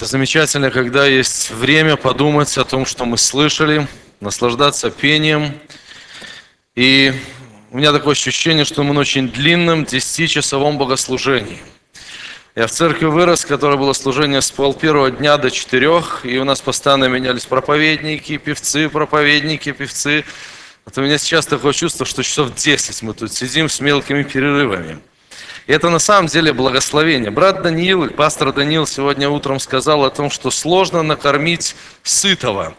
Это замечательно, когда есть время подумать о том, что мы слышали, наслаждаться пением. И у меня такое ощущение, что мы на очень длинном 10-часовом богослужении. Я в церкви вырос, которое было служение с 1:30 дня до 4, и у нас постоянно менялись проповедники, певцы. Вот у меня сейчас такое чувство, что часов 10 мы тут сидим с мелкими перерывами. И это на самом деле благословение. Брат Даниил, пастор Даниил сегодня утром сказал о том, что сложно накормить сытого.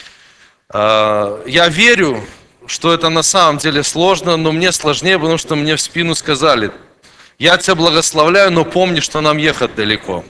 Я верю, что это на самом деле сложно, но мне сложнее, потому что мне в спину сказали: я тебя благословляю, но помни, что нам ехать далеко.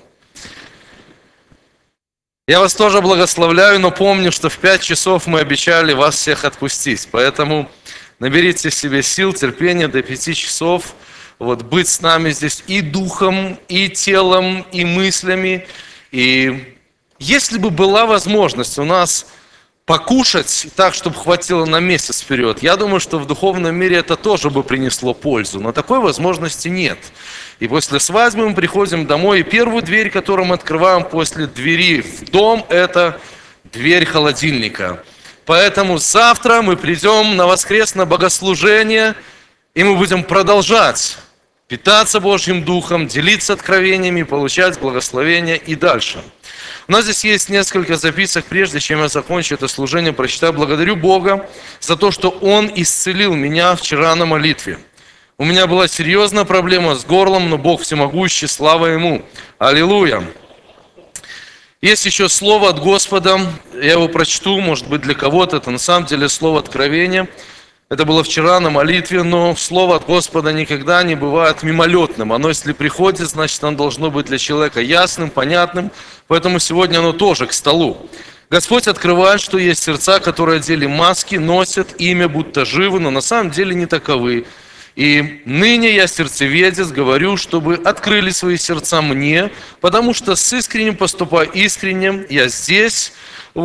Я вас тоже благословляю, но помню, что в 5 часов мы обещали вас всех отпустить. Поэтому наберите себе сил, терпения до 5 часов. Быть с нами здесь и духом, и телом, и мыслями. И если бы была возможность у нас покушать так, чтобы хватило на месяц вперед, я думаю, что в духовном мире это тоже бы принесло пользу. Но такой возможности нет. И после свадьбы мы приходим домой, и первую дверь, которую мы открываем после двери в дом, это дверь холодильника. Поэтому завтра мы придем на воскресное богослужение, и мы будем продолжать питаться Божьим Духом, делиться откровениями, получать благословения и дальше. У нас здесь есть несколько записок. Прежде чем я закончу это служение, прочитаю. Благодарю Бога за то, что Он исцелил меня вчера на молитве. У меня была серьезная проблема с горлом, но Бог всемогущий, слава Ему. Аллилуйя. Есть еще слово от Господа, я его прочту, может быть для кого-то это на самом деле слово откровения. Это было вчера на молитве, но слово от Господа никогда не бывает мимолетным. Оно, если приходит, значит, оно должно быть для человека ясным, понятным. Поэтому сегодня оно тоже к столу. Господь открывает, что есть сердца, которые одели маски, носят имя, будто живы, но на самом деле не таковы. И ныне я, сердцеведец, говорю, чтобы открыли свои сердца мне, потому что с искренним поступаю искренним, я здесь.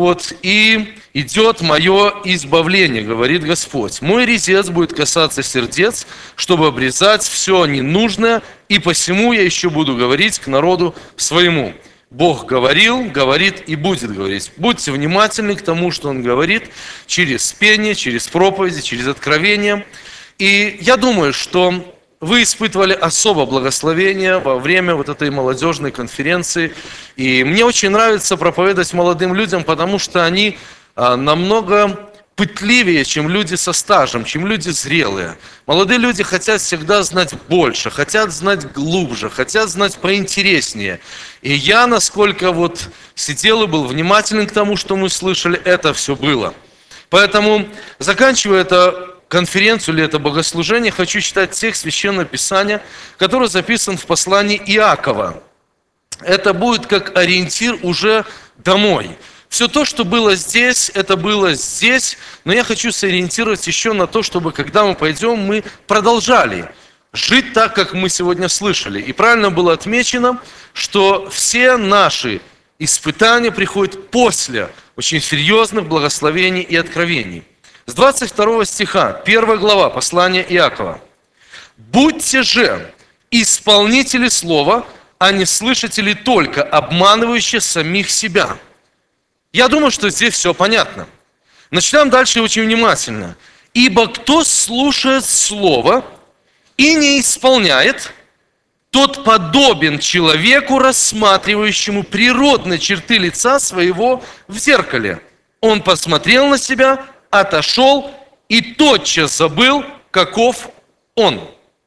И идет мое избавление, говорит Господь. Мой резец будет касаться сердец, чтобы обрезать все ненужное, и посему я еще буду говорить к народу своему. Бог говорил, говорит и будет говорить. Будьте внимательны к тому, что Он говорит, через пение, через проповеди, через откровение. И я думаю, что вы испытывали особое благословение во время этой молодежной конференции. И мне очень нравится проповедовать молодым людям, потому что они намного пытливее, чем люди со стажем, чем люди зрелые. Молодые люди хотят всегда знать больше, хотят знать глубже, хотят знать поинтереснее. И я, насколько сидел и был внимателен к тому, что мы слышали, это все было. Поэтому, заканчивая это конференцию или это богослужение, хочу читать текст Священного Писания, который записан в послании Иакова. Это будет как ориентир уже домой. Все то, что было здесь, это было здесь, но я хочу сориентировать еще на то, чтобы когда мы пойдем, мы продолжали жить так, как мы сегодня слышали. И правильно было отмечено, что все наши испытания приходят после очень серьезных благословений и откровений. С 22 стиха, 1 глава послания Иакова. «Будьте же исполнители слова, а не слышатели только, обманывающие самих себя». Я думаю, что здесь все понятно. Начнем дальше очень внимательно. «Ибо кто слушает слово и не исполняет, тот подобен человеку, рассматривающему природные черты лица своего в зеркале. Он посмотрел на себя, отошел и тотчас забыл, каков он».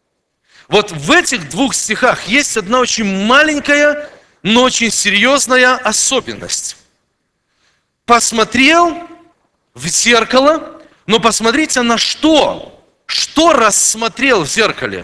В этих 2 стихах есть одна очень маленькая, но очень серьезная особенность. Посмотрел в зеркало, но посмотрите на что? Что рассмотрел в зеркале?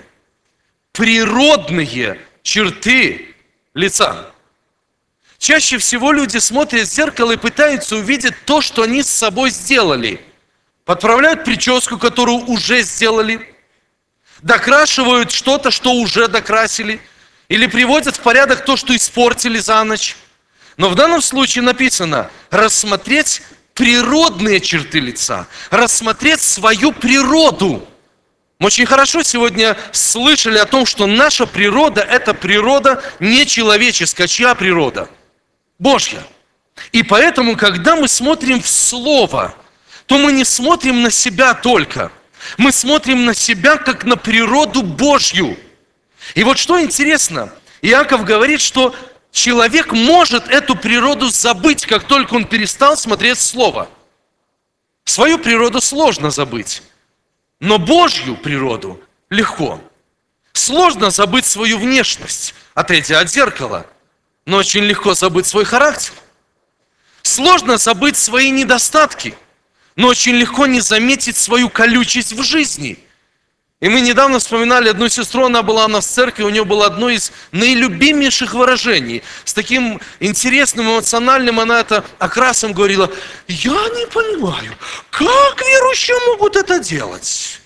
Природные черты лица. Чаще всего люди смотрят в зеркало и пытаются увидеть то, что они с собой сделали. Подправляют прическу, которую уже сделали. Докрашивают что-то, что уже докрасили. Или приводят в порядок то, что испортили за ночь. Но в данном случае написано рассмотреть природные черты лица. Рассмотреть свою природу. Мы очень хорошо сегодня слышали о том, что наша природа – это природа нечеловеческая. Чья природа? Божья. И поэтому, когда мы смотрим в Слово, то мы не смотрим на себя только. Мы смотрим на себя, как на природу Божью. И вот что интересно, Иаков говорит, что человек может эту природу забыть, как только он перестал смотреть Слово. Свою природу сложно забыть, но Божью природу легко. Сложно забыть свою внешность, отойдя от зеркала, но очень легко забыть свой характер. Сложно забыть свои недостатки, но очень легко не заметить свою колючесть в жизни. И мы недавно вспоминали одну сестру, она была у нас в церкви, у нее было одно из наилюбимейших выражений. С таким интересным, эмоциональным она это окрасом говорила: «Я не понимаю, как верующие могут это делать?»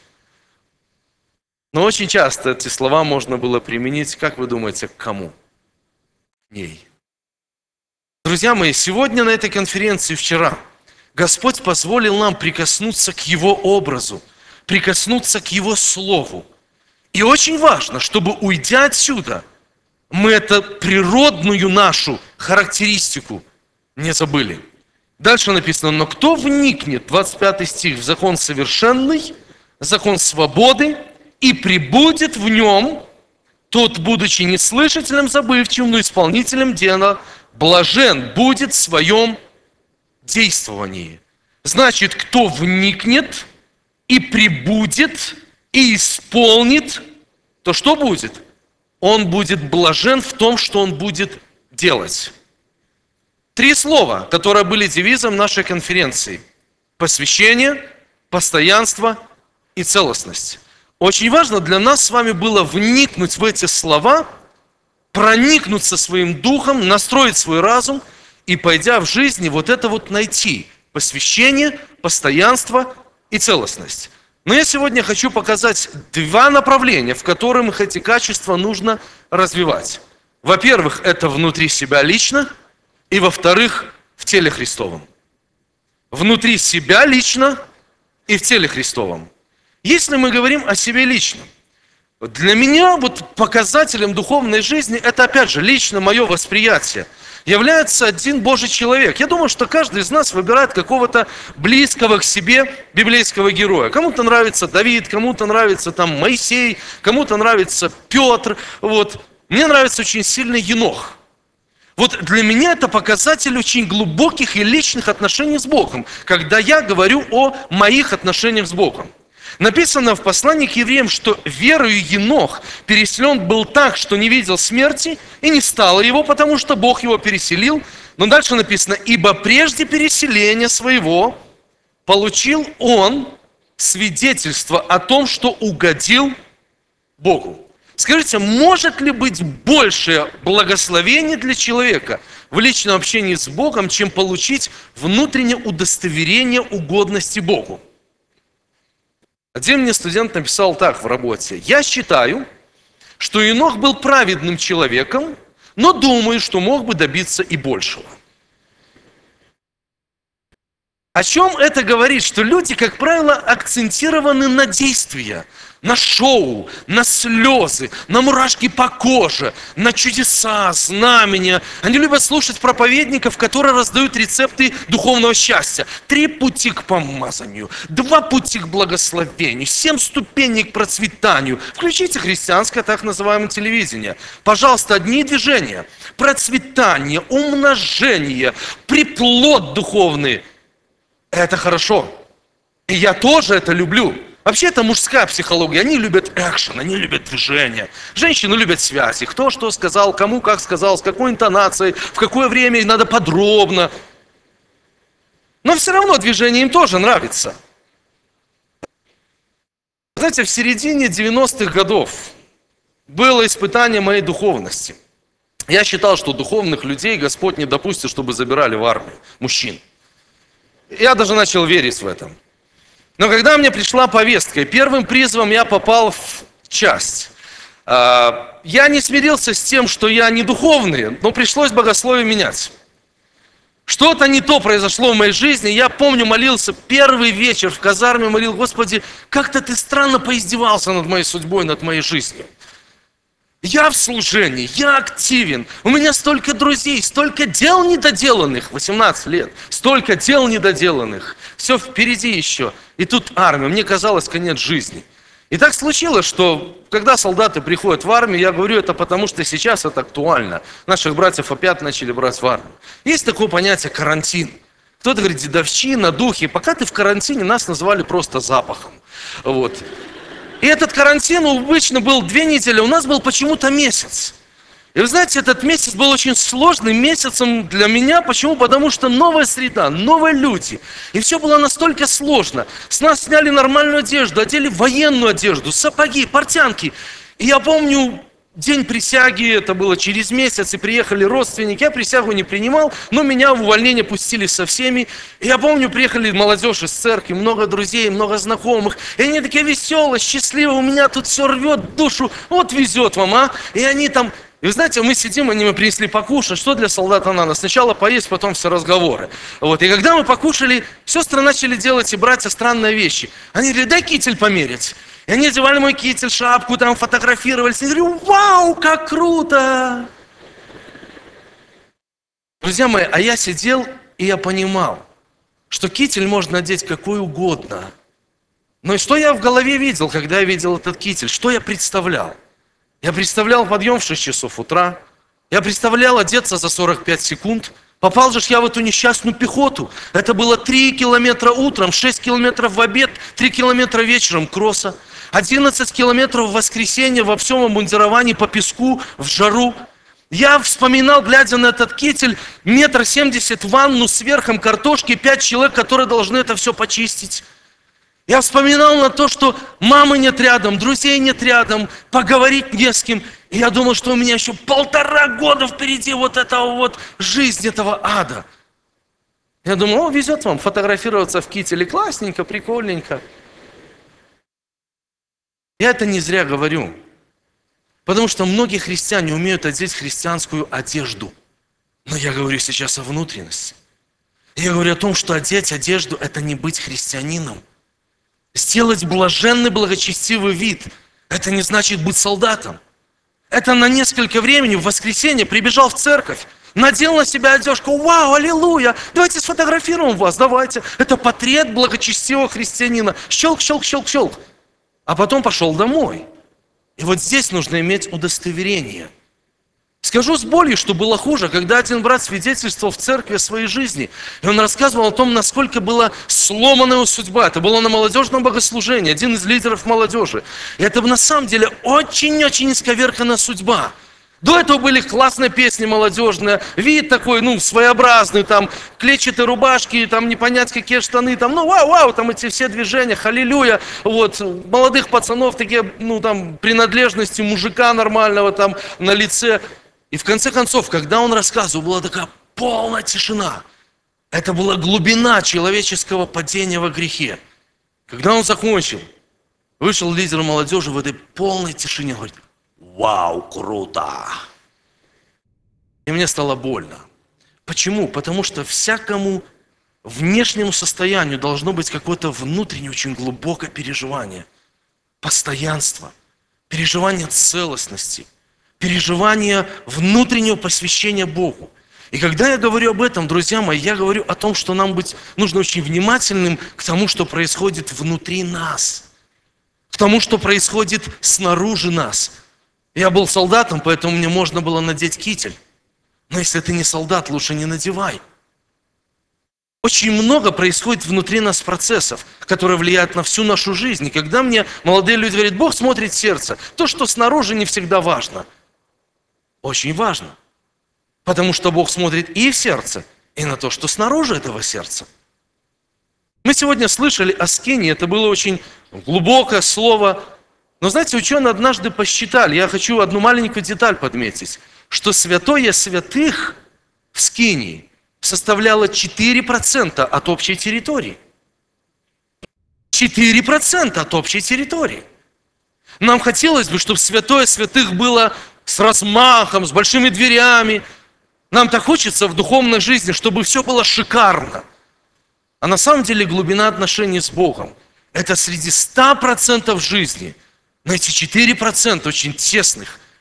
Но очень часто эти слова можно было применить, как вы думаете, к кому? К ней. Друзья мои, сегодня на этой конференции, вчера, Господь позволил нам прикоснуться к Его образу, прикоснуться к Его Слову. И очень важно, чтобы, уйдя отсюда, мы эту природную нашу характеристику не забыли. Дальше написано: «Но кто вникнет», 25 стих, «в закон совершенный, закон свободы, и пребудет в нем, тот, будучи не слышателем забывчивым, но исполнителем дела, блажен будет в своем действовании». Значит, кто вникнет и пребудет, и исполнит, то что будет? Он будет блажен в том, что он будет делать. 3 слова, которые были девизом нашей конференции: посвящение, постоянство и целостность. Очень важно для нас с вами было вникнуть в эти слова, проникнуться своим духом, настроить свой разум и, пойдя в жизни, вот это вот найти: посвящение, постоянство и целостность. Но я сегодня хочу показать 2 направления, в которых эти качества нужно развивать. Во-первых, это внутри себя лично, и во-вторых, в теле Христовом. Внутри себя лично и в теле Христовом. Если мы говорим о себе лично, для меня вот показателем духовной жизни, это опять же лично мое восприятие, является один Божий человек. Я думаю, что каждый из нас выбирает какого-то близкого к себе библейского героя. Кому-то нравится Давид, кому-то нравится там Моисей, кому-то нравится Петр. Вот. Мне нравится очень сильно Енох. Вот для меня это показатель очень глубоких и личных отношений с Богом, когда я говорю о моих отношениях с Богом. Написано в послании к евреям, что верою Енох переселен был так, что не видел смерти, и не стало его, потому что Бог его переселил. Но дальше написано: «Ибо прежде переселения своего получил он свидетельство о том, что угодил Богу». Скажите, может ли быть большее благословение для человека в личном общении с Богом, чем получить внутреннее удостоверение угодности Богу? Один мне студент написал так в работе: «Я считаю, что Енох был праведным человеком, но думаю, что мог бы добиться и большего». О чем это говорит? Что люди, как правило, акцентированы на действия, на шоу, на слезы, на мурашки по коже, на чудеса, знамения. Они любят слушать проповедников, которые раздают рецепты духовного счастья. 3 пути к помазанию, 2 пути к благословению, 7 ступеней к процветанию. Включите христианское так называемое телевидение. Пожалуйста, одни движения: процветание, умножение, приплод духовный. Это хорошо. И я тоже это люблю. Вообще, это мужская психология. Они любят экшен, они любят движение. Женщины любят связи. Кто что сказал, кому как сказал, с какой интонацией, в какое время, и надо подробно. Но все равно движение им тоже нравится. Знаете, в середине 90-х годов было испытание моей духовности. Я считал, что духовных людей Господь не допустит, чтобы забирали в армию мужчин. Я даже начал верить в это. Но когда мне пришла повестка, и первым призывом я попал в часть, я не смирился с тем, что я не духовный, но пришлось богословие менять. Что-то не то произошло в моей жизни. Я помню, молился первый вечер в казарме, молил: Господи, как-то ты странно поиздевался над моей судьбой, над моей жизнью. Я в служении, я активен. У меня столько друзей, столько дел недоделанных. 18 лет. Столько дел недоделанных. Все впереди еще. И тут армия. Мне казалось, конец жизни. И так случилось, что когда солдаты приходят в армию, я говорю это потому, что сейчас это актуально. Наших братьев опять начали брать в армию. Есть такое понятие карантин. Кто-то говорит, дедовщина, духи. Пока ты в карантине, нас называли просто запахом. Вот. И этот карантин обычно был 2 недели, у нас был почему-то месяц. И вы знаете, этот месяц был очень сложным месяцем для меня. Почему? Потому что новая среда, новые люди. И все было настолько сложно. С нас сняли нормальную одежду, одели военную одежду, сапоги, портянки. И я помню день присяги, это было через месяц, и приехали родственники. Я присягу не принимал, но меня в увольнение пустили со всеми. И я помню, приехали молодежь из церкви, много друзей, много знакомых. И они такие веселые, счастливые, у меня тут все рвет душу. Вот везет вам, а? И они там... И вы знаете, мы сидим, они мне принесли покушать. Что для солдата надо? Сначала поесть, потом все разговоры. Вот. И когда мы покушали, сестры начали делать и братья странные вещи. Они говорили, дай китель померить. И они одевали мой китель, шапку, там фотографировались. И я говорю, вау, как круто! Друзья мои, а я сидел, и я понимал, что китель можно надеть какой угодно. Но и что я в голове видел, когда я видел этот китель? Что я представлял? Я представлял подъем в 6 часов утра. Я представлял одеться за 45 секунд. Попал же я в эту несчастную пехоту. Это было 3 километра утром, 6 километров в обед, 3 километра вечером кросса. 11 километров в воскресенье во всем обмундировании по песку, в жару. Я вспоминал, глядя на этот китель, 1,70 м ванну с верхом картошки, 5 человек, которые должны это все почистить. Я вспоминал на то, что мамы нет рядом, друзей нет рядом, поговорить не с кем. И я думал, что у меня еще 1,5 года впереди вот этого вот жизни, этого ада. Я думал, о, везет вам фотографироваться в кителе, классненько, прикольненько. Я это не зря говорю, потому что многие христиане умеют одеть христианскую одежду. Но я говорю сейчас о внутренности. Я говорю о том, что одеть одежду – это не быть христианином. Сделать блаженный, благочестивый вид – это не значит быть солдатом. Это на несколько времени в воскресенье прибежал в церковь, надел на себя одежку, вау, аллилуйя, давайте сфотографируем вас, давайте. Это портрет благочестивого христианина. Щелк, щелк, щелк, щелк. А потом пошел домой. И вот здесь нужно иметь удостоверение. Скажу с болью, что было хуже, когда один брат свидетельствовал в церкви о своей жизни. И он рассказывал о том, насколько была сломана его судьба. Это было на молодежном богослужении, один из лидеров молодежи. И это на самом деле очень-очень исковерканная судьба. До этого были классные песни молодежные, вид такой, своеобразный, там, клетчатые рубашки, там, не понять какие штаны, там, вау, там эти все движения, халилюя, вот, молодых пацанов, такие, принадлежности мужика нормального, там, на лице. И в конце концов, когда он рассказывал, была такая полная тишина. Это была глубина человеческого падения во грехе. Когда он закончил, вышел лидер молодежи в этой полной тишине, говорит, вау, круто. И мне стало больно. Почему? Потому что всякому внешнему состоянию должно быть какое-то внутреннее, очень глубокое переживание. Постоянство, переживание целостности, переживание внутреннего посвящения Богу. И когда я говорю об этом, друзья мои, я говорю о том, что нам нужно очень внимательным к тому, что происходит внутри нас, к тому, что происходит снаружи нас. Я был солдатом, поэтому мне можно было надеть китель. Но если ты не солдат, лучше не надевай. Очень много происходит внутри нас процессов, которые влияют на всю нашу жизнь. И когда мне молодые люди говорят, Бог смотрит в сердце, то, что снаружи, не всегда важно. Очень важно. Потому что Бог смотрит и в сердце, и на то, что снаружи этого сердца. Мы сегодня слышали о скинии, это было очень глубокое слово. Но знаете, ученые однажды посчитали, я хочу одну маленькую деталь подметить, что святое святых в скинии составляло 4% от общей территории. 4% от общей территории. Нам хотелось бы, чтобы святое святых было с размахом, с большими дверями. Нам так хочется в духовной жизни, чтобы все было шикарно. А на самом деле глубина отношений с Богом – это среди 100% жизни. Но эти 4% очень тесных,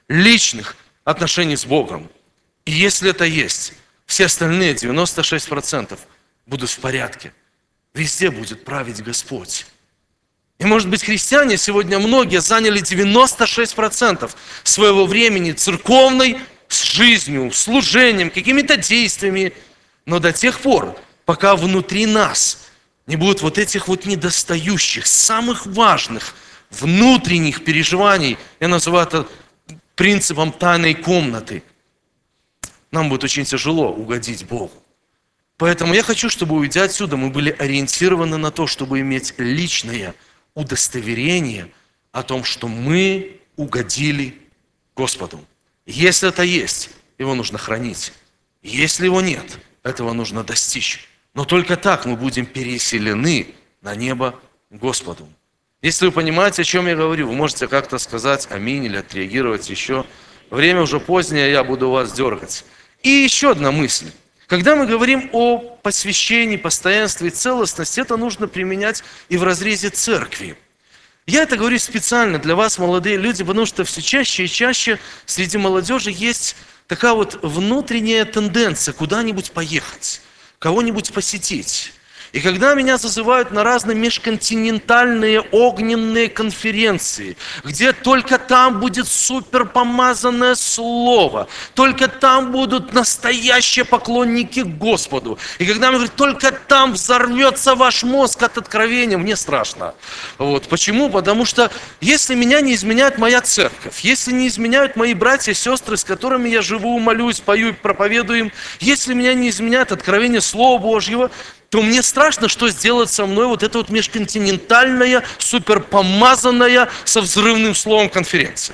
личных отношений с Богом. И если это есть, все остальные 96% будут в порядке. Везде будет править Господь. И, может быть, христиане сегодня многие заняли 96% своего времени церковной с жизнью, служением, какими-то действиями. Но до тех пор, пока внутри нас не будет вот этих вот недостающих, самых важных внутренних переживаний, я называю это принципом тайной комнаты, нам будет очень тяжело угодить Богу. Поэтому я хочу, чтобы, уйдя отсюда, мы были ориентированы на то, чтобы иметь личное удостоверение о том, что мы угодили Господу. Если это есть, его нужно хранить. Если его нет, этого нужно достичь. Но только так мы будем переселены на небо Господу. Если вы понимаете, о чем я говорю, вы можете как-то сказать аминь или отреагировать еще. Время уже позднее, я буду вас дергать. И еще одна мысль. Когда мы говорим о посвящении, постоянстве и целостности, это нужно применять и в разрезе церкви. Я это говорю специально для вас, молодые люди, потому что все чаще и чаще среди молодежи есть такая вот внутренняя тенденция куда-нибудь поехать, кого-нибудь посетить. И когда меня зазывают на разные межконтинентальные огненные конференции, где только там будет супер помазанное слово, только там будут настоящие поклонники Господу. И когда мне говорят, только там взорвется ваш мозг от откровения, мне страшно. Вот. Почему? Потому что если меня не изменяет моя церковь, если не изменяют мои братья и сестры, с которыми я живу, молюсь, пою, проповедую им, если меня не изменяет откровение Слова Божьего, то мне страшно, что сделает со мной вот эта вот межконтинентальная, суперпомазанная, со взрывным словом конференция.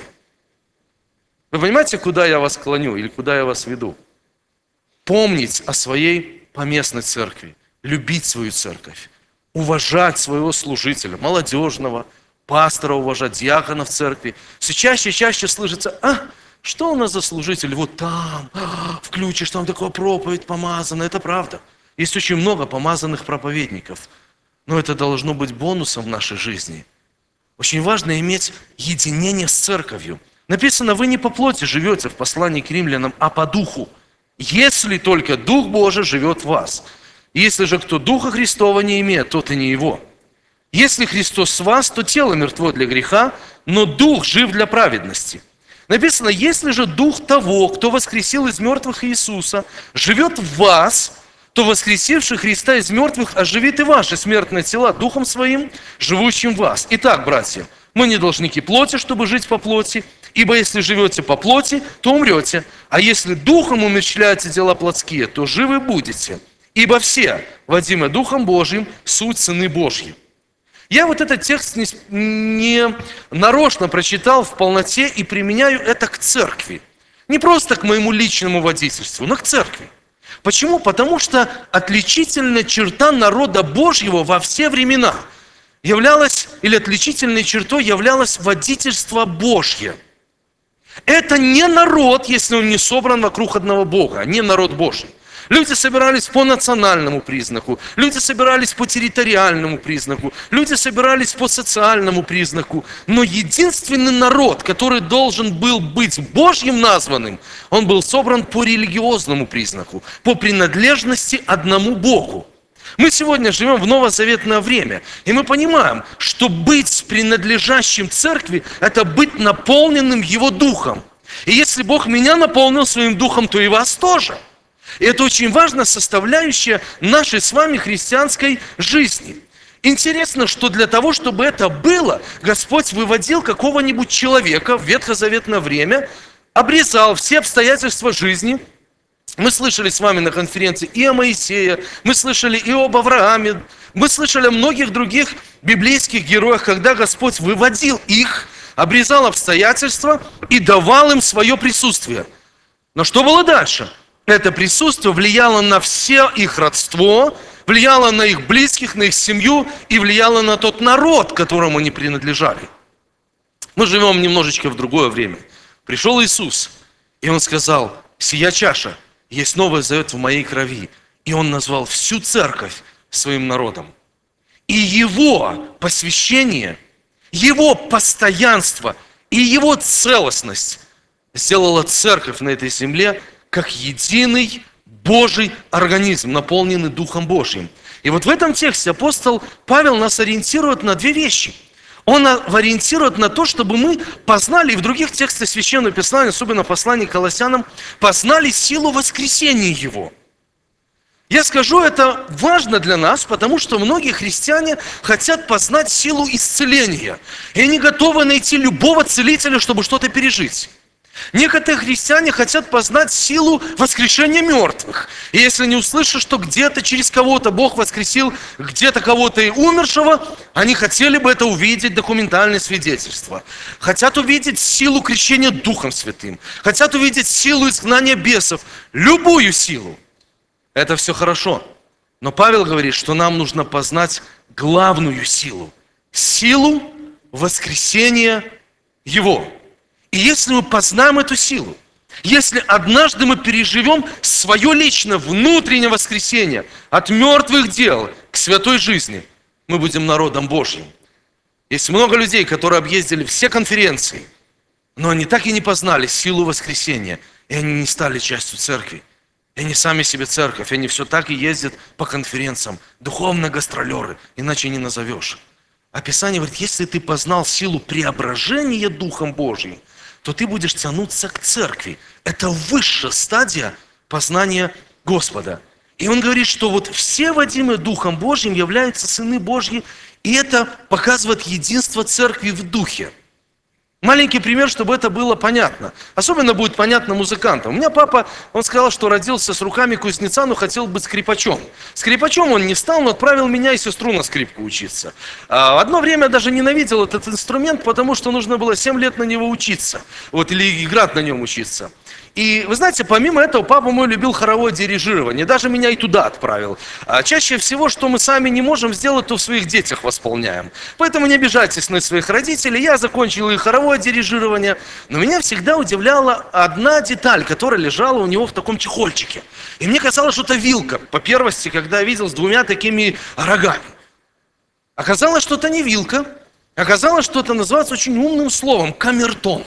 Вы понимаете, куда я вас клоню или куда я вас веду? Помнить о своей поместной церкви, любить свою церковь, уважать своего служителя, молодежного, пастора уважать, диакона в церкви. Все чаще и чаще слышится, что у нас за служитель? Вот там, включишь, там такая проповедь помазана, это правда. Есть очень много помазанных проповедников, но это должно быть бонусом в нашей жизни. Очень важно иметь единение с церковью. Написано, вы не по плоти живете в послании к римлянам, а по духу, если только Дух Божий живет в вас. Если же кто Духа Христова не имеет, тот и не его. Если Христос с вас, то тело мертво для греха, но Дух жив для праведности. Написано, если же Дух того, кто воскресил из мертвых Иисуса, живет в вас, то воскресивший Христа из мертвых оживит и ваши смертные тела Духом Своим, живущим в вас. Итак, братья, мы не должники плоти, чтобы жить по плоти, ибо если живете по плоти, то умрете, а если Духом умерщвляете дела плотские, то живы будете. Ибо все, водимые Духом Божьим, суть сыны Божьи. Я вот этот текст не нарочно прочитал в полноте и применяю это к церкви. Не просто к моему личному водительству, но к церкви. Почему? Потому что отличительная черта народа Божьего во все времена являлась, или отличительной чертой являлось водительство Божье. Это не народ, если он не собран вокруг одного Бога, не народ Божий. Люди собирались по национальному признаку, люди собирались по территориальному признаку, люди собирались по социальному признаку. Но единственный народ, который должен был быть Божьим названным, он был собран по религиозному признаку, по принадлежности одному Богу. Мы сегодня живем в новозаветное время, и мы понимаем, что быть принадлежащим церкви – это быть наполненным Его Духом. И если Бог меня наполнил Своим Духом, то и вас тоже. И это очень важная составляющая нашей с вами христианской жизни. Интересно, что для того, чтобы это было, Господь выводил какого-нибудь человека в ветхозаветное время, обрезал все обстоятельства жизни. Мы слышали с вами на конференции и о Моисее, мы слышали и об Аврааме, мы слышали о многих других библейских героях, когда Господь выводил их, обрезал обстоятельства и давал им свое присутствие. Но что было дальше? Это присутствие влияло на все их родство, влияло на их близких, на их семью и влияло на тот народ, которому они принадлежали. Мы живем немножечко в другое время. Пришел Иисус, и Он сказал, «Сия чаша есть новый завет в моей крови». И Он назвал всю церковь своим народом. И Его посвящение, Его постоянство и Его целостность сделала церковь на этой земле как единый Божий организм, наполненный Духом Божьим. И вот в этом тексте апостол Павел нас ориентирует на две вещи. Он ориентирует на то, чтобы мы познали, и в других текстах Священного Писания, особенно в послании к Колоссянам, познали силу воскресения Его. Я скажу, это важно для нас, потому что многие христиане хотят познать силу исцеления. И они готовы найти любого целителя, чтобы что-то пережить. Некоторые христиане хотят познать силу воскрешения мертвых. И если они услышат, что где-то через кого-то Бог воскресил, где-то кого-то и умершего, они хотели бы это увидеть, документальное свидетельство. Хотят увидеть силу крещения Духом Святым. Хотят увидеть силу изгнания бесов. Любую силу. Это все хорошо. Но Павел говорит, что нам нужно познать главную силу. Силу воскресения Его. И если мы познаем эту силу, если однажды мы переживем свое личное внутреннее воскресение от мертвых дел к святой жизни, мы будем народом Божьим. Есть много людей, которые объездили все конференции, но они так и не познали силу воскресения, и они не стали частью церкви. И они сами себе церковь, они все так и ездят по конференциям, духовные гастролеры, иначе не назовешь. А Писание говорит, если ты познал силу преображения Духом Божьим, то ты будешь тянуться к церкви. Это высшая стадия познания Господа. И он говорит, что вот все водимые Духом Божьим являются сыны Божьи, и это показывает единство церкви в духе. Маленький пример, чтобы это было понятно. Особенно будет понятно музыкантам. У меня папа, он сказал, что родился с руками кузнеца, но хотел быть скрипачом. Скрипачом он не стал, но отправил меня и сестру на скрипку учиться. Одно время я даже ненавидел этот инструмент, потому что нужно было 7 лет на него учиться. Вот, или играть на нем учиться. И вы знаете, помимо этого, папа мой любил хоровое дирижирование, даже меня и туда отправил. Чаще всего, что мы сами не можем сделать, то в своих детях восполняем. Поэтому не обижайтесь на своих родителей, я закончил и хоровое дирижирование, но меня всегда удивляла одна деталь, которая лежала у него в таком чехольчике. И мне казалось, что это вилка, по первости, когда я видел с 2 такими рогами. Оказалось, что это не вилка, оказалось, что это называется очень умным словом – камертон.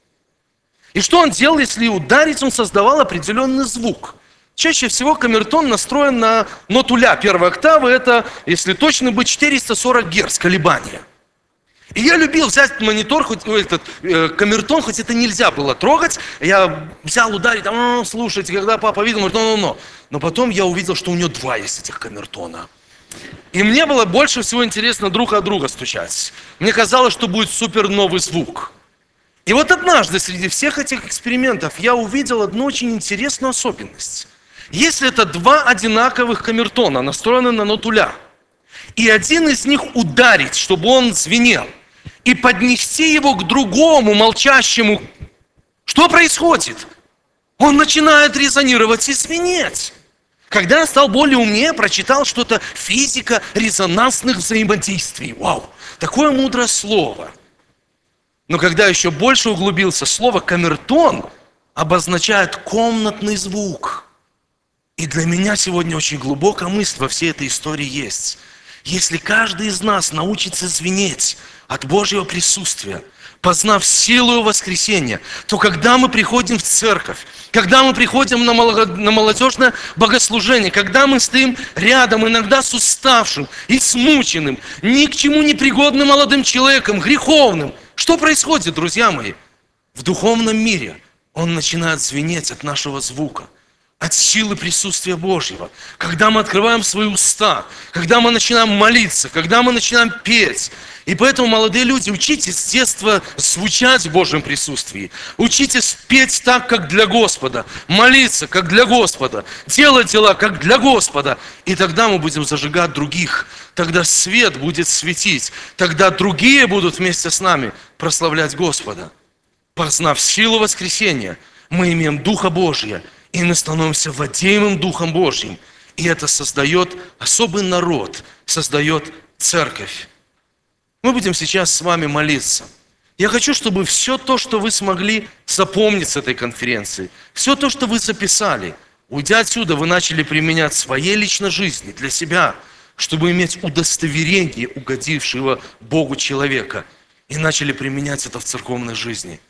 И что он делал, если ударить, он создавал определенный звук. Чаще всего камертон настроен на ноту ля. Первая октава – это, если точно быть, 440 Гц колебания. И я любил взять монитор, хоть этот камертон, хоть это нельзя было трогать. Я взял ударить, слушайте, когда папа видел, говорит, Но потом я увидел, что у него 2 есть этих камертона. И мне было больше всего интересно друг от друга стучать. Мне казалось, что будет супер новый звук. И вот однажды среди всех этих экспериментов я увидел одну очень интересную особенность. Если это 2 одинаковых камертона, настроены на ноту ля, и один из них ударить, чтобы он звенел, и поднести его к другому молчащему, что происходит? Он начинает резонировать и звенеть. Когда я стал более умнее, прочитал что-то физика резонансных взаимодействий. Вау, такое мудрое слово. Но когда еще больше углубился, слово «камертон» обозначает комнатный звук. И для меня сегодня очень глубокая мысль во всей этой истории есть. Если каждый из нас научится звенеть от Божьего присутствия, познав силу воскресения, то когда мы приходим в церковь, когда мы приходим на молодежное богослужение, когда мы стоим рядом, иногда с уставшим и смученным, ни к чему не пригодным молодым человеком, греховным, что происходит, друзья мои? В духовном мире он начинает звенеть от нашего звука, от силы присутствия Божьего. Когда мы открываем свои уста, когда мы начинаем молиться, когда мы начинаем петь. И поэтому, молодые люди, учитесь с детства звучать в Божьем присутствии. Учитесь петь так, как для Господа. Молиться, как для Господа. Делать дела, как для Господа. И тогда мы будем зажигать других. Тогда свет будет светить. Тогда другие будут вместе с нами прославлять Господа. Познав силу воскресения, мы имеем Духа Божия. И мы становимся водимым Духом Божьим. И это создает особый народ, создает церковь. Мы будем сейчас с вами молиться. Я хочу, чтобы все то, что вы смогли запомнить с этой конференции, все то, что вы записали, уйдя отсюда, вы начали применять в своей личной жизни, для себя, чтобы иметь удостоверение угодившего Богу человека, и начали применять это в церковной жизни.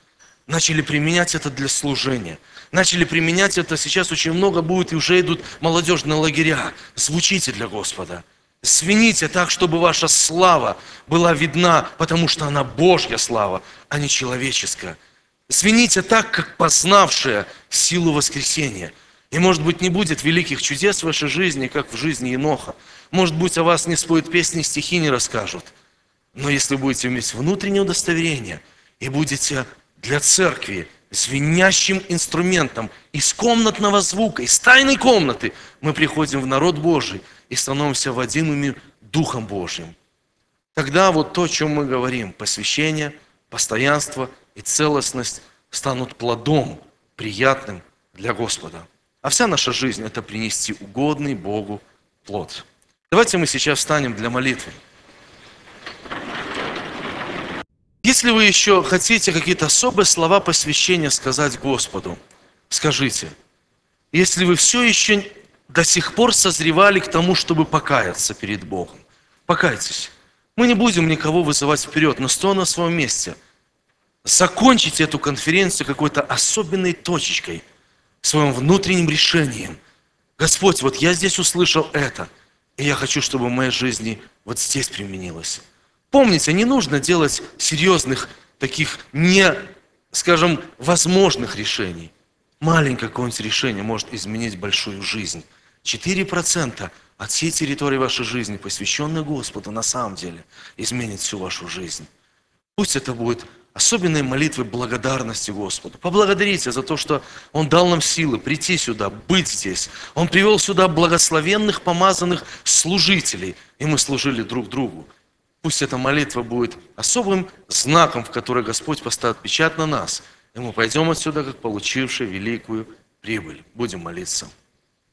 начали применять это для служения. Начали применять это, сейчас очень много будет, и уже идут молодежные лагеря. Звучите для Господа. Свините так, чтобы ваша слава была видна, потому что она Божья слава, а не человеческая. Свините так, как познавшие силу воскресения. И, может быть, не будет великих чудес в вашей жизни, как в жизни Еноха. Может быть, о вас не споют песни, стихи не расскажут. Но если будете иметь внутреннее удостоверение и будете для церкви звенящим инструментом из комнатного звука, из тайной комнаты, мы приходим в народ Божий и становимся водимыми Духом Божьим. Тогда вот то, о чем мы говорим, посвящение, постоянство и целостность станут плодом, приятным для Господа. А вся наша жизнь – это принести угодный Богу плод. Давайте мы сейчас встанем для молитвы. Если вы еще хотите какие-то особые слова посвящения сказать Господу, скажите. Если вы все еще до сих пор созревали к тому, чтобы покаяться перед Богом, покайтесь. Мы не будем никого вызывать вперед, но стоя на своем месте, закончите эту конференцию какой-то особенной точечкой, своим внутренним решением. Господь, вот я здесь услышал это, и я хочу, чтобы в моей жизни вот здесь применилось. Помните, не нужно делать серьезных, таких скажем, возможных решений. Маленькое какое-нибудь решение может изменить большую жизнь. 4% от всей территории вашей жизни, посвященной Господу, на самом деле изменит всю вашу жизнь. Пусть это будет особенной молитвой благодарности Господу. Поблагодарите за то, что Он дал нам силы прийти сюда, быть здесь. Он привел сюда благословенных, помазанных служителей, и мы служили друг другу. Пусть эта молитва будет особым знаком, в который Господь поставит печать на нас. И мы пойдем отсюда, как получившие великую прибыль. Будем молиться.